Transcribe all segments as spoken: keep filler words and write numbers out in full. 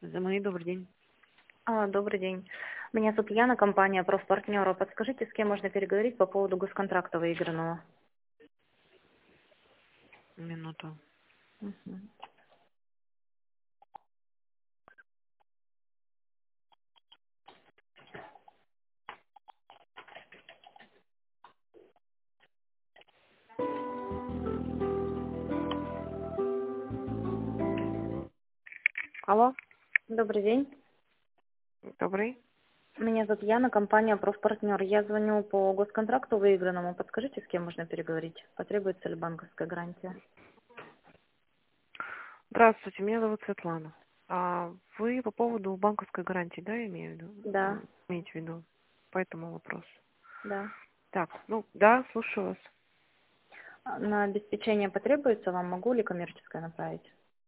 За мои добрый день. А, добрый день. Меня зовут Яна, компания «Профпартнеры». Подскажите, с кем можно переговорить по поводу госконтракта выигранного? Минуту. Мгм. Алло, Добрый день. добрый. Меня зовут Яна, компания «Профпартнер». Я звоню по госконтракту выигранному. Подскажите, с кем можно переговорить? Потребуется ли банковская гарантия? Здравствуйте, меня зовут Светлана. А вы по поводу банковской гарантии, да, я имею в виду? Да, М, Имеете в виду по этому вопросу? да. Так, ну да, слушаю вас. А на обеспечение потребуется вам? Могу ли коммерческое направить?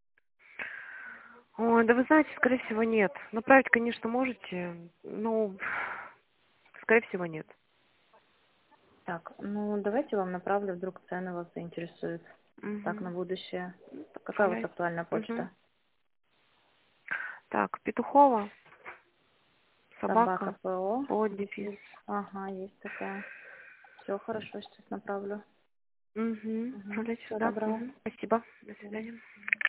Ой, да вы знаете, скорее всего, нет. Направить, конечно, можете, но, скорее всего, нет. Так, ну давайте вам направлю, вдруг цены вас заинтересуют. Так, на Угу. будущее. Какая у вас Направляйте. актуальная Угу. почта? Так, Петухова, Собака собака, ПО. под дефис. Ага, есть такая. Все хорошо, сейчас направлю. Угу. Угу. Отправляйте Всего сюда. доброго. Угу. Спасибо. До свидания.